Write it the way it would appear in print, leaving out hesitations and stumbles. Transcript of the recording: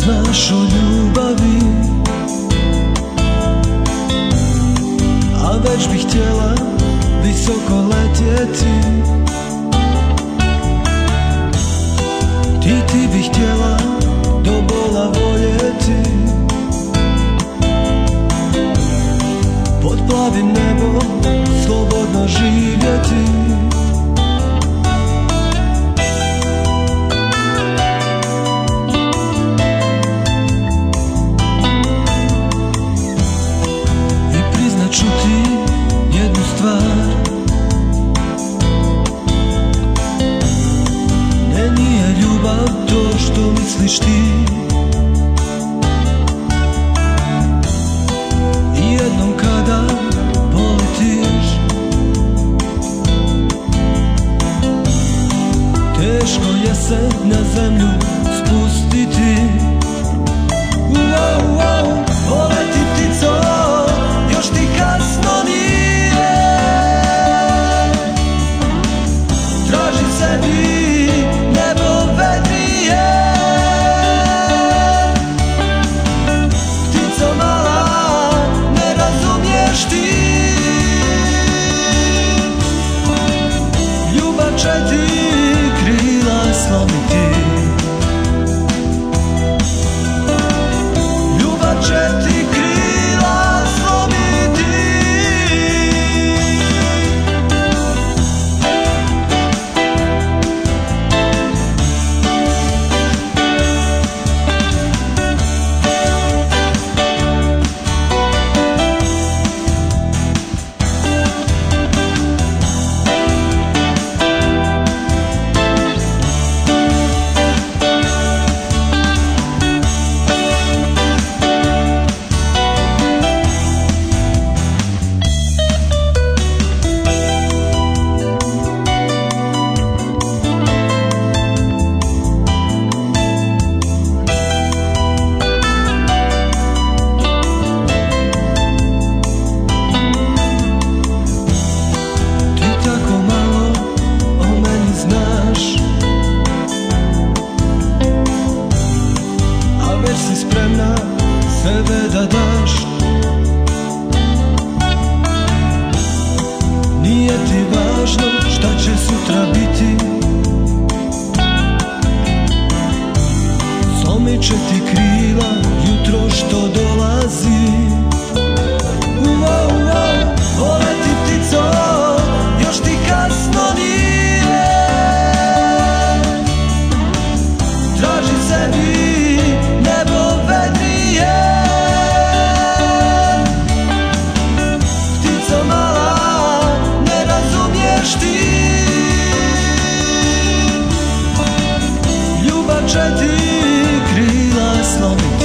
znaš o ljubavi, a već bih htjela visoko letjeti. Ti bih htjela do bola voljeti, pod plavim nebom slobodno živjeti. I priznat ću ti jednu stvar, ne, nije ljubav to što misliš ti. I jednom kada poletiš, teško je se na zemlju spustiti. Poleti ptico, još ti kasno nije. Traži sebi nebo vedrije. Ptico mala, ne razumiješ ti. Ljubav će ti krila slomiti. Ljubav će ti krila slomiti. Spremna sebe da daš, nije ti važno šta će sutra biti. Slomit će ti krila jutro što dolazi. Poleti ptico, još ti kasno nije. Traži sebi nebo vedrije. Ptico mala, ne razumiješ ti. Ljubav će ti krila slomiti.